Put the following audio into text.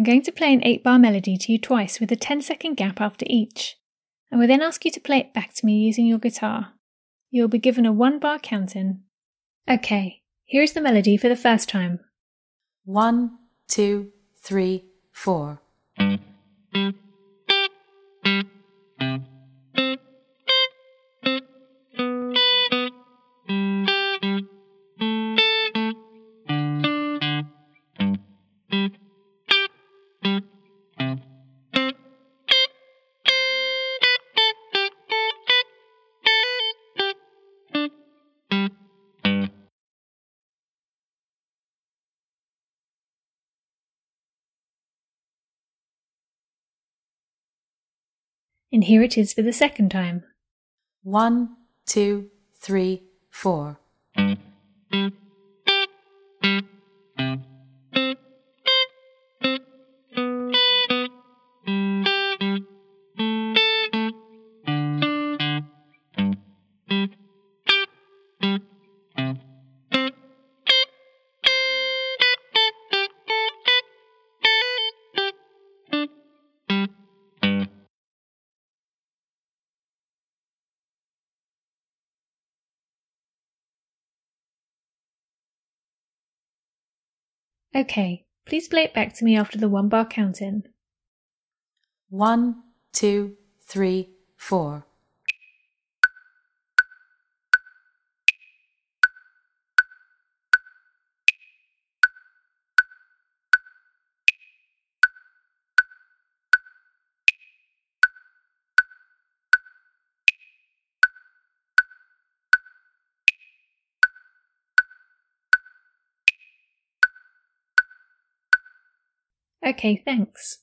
I'm going to play an 8-bar melody to you twice with a 10-second gap after each. I will then ask you to play it back to me using your guitar. You will be given a 1-bar count-in. Okay, here is the melody for the first time. 1, 2, 3, 4. And here it is for the second time. 1, 2, 3, 4. Okay, please play it back to me after the 1-bar count-in. 1, 2, 3, 4. Okay, thanks.